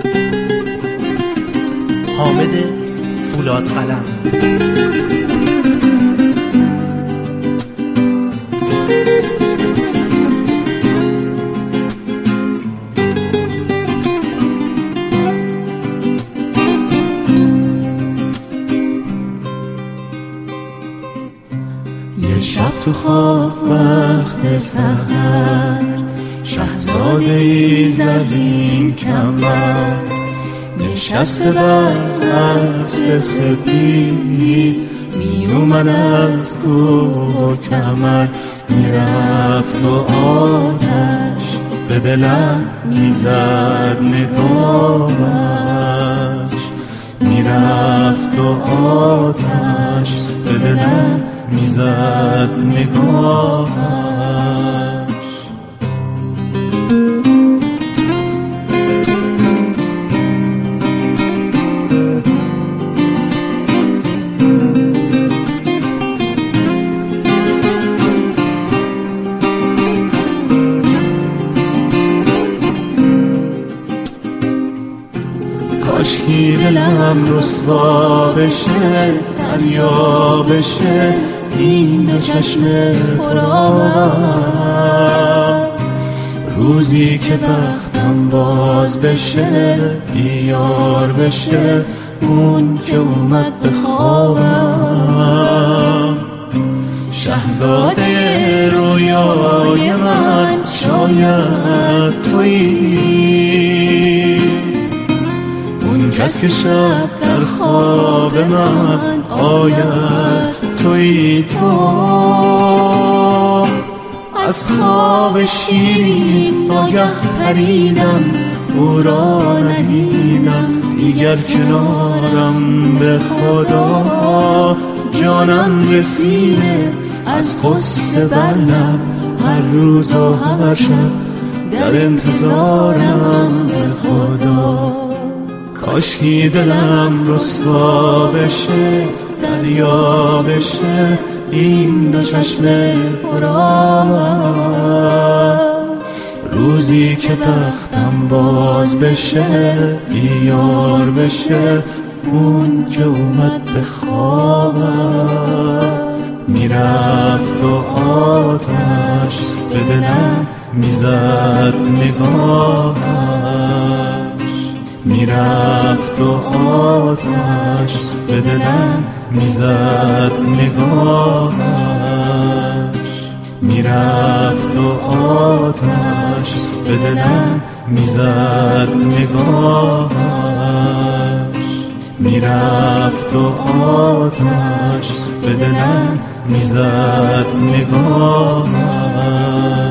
حامد فولاد قلم. یه شب تو خواب وقت سحر، شهزاده ای زرین کمر نشسته بر اسب سپید، می اومد از کوه و کمر، میرفت و آتش به دلم میزد نگاهش، میرفت و آتش به دلم میزد نگاهش. کاشکی دلم رسوا بشه، دریا بشه این دو چشم پرآب، روزی که بختم باز بشه، بیار بشه اون که اومد به خوابم. شهزاده رویای من شاید تویی، اون کس که شب در خواب من آید تویی. تو از خواب شیرین ناگه پریدم، او را ندیدم دیگر کنارم، به خدا جانم رسیده از قصه بر لب، هر روز و هر شب در انتظارم، به خدا کاشکی دلم رسوا بشه، دریا بشه این دو چشم پرآب، روزی که بختم باز بشه، بیار بشه اون که اومد به خوابم. میرفت و آتش به دلم میزد نگاهش، میرفت و آتش به دلم میزد نگاهش، میرفت و آتش به دلم میزد نگاهش، میرفت و آتش به دلم میزد نگاهش.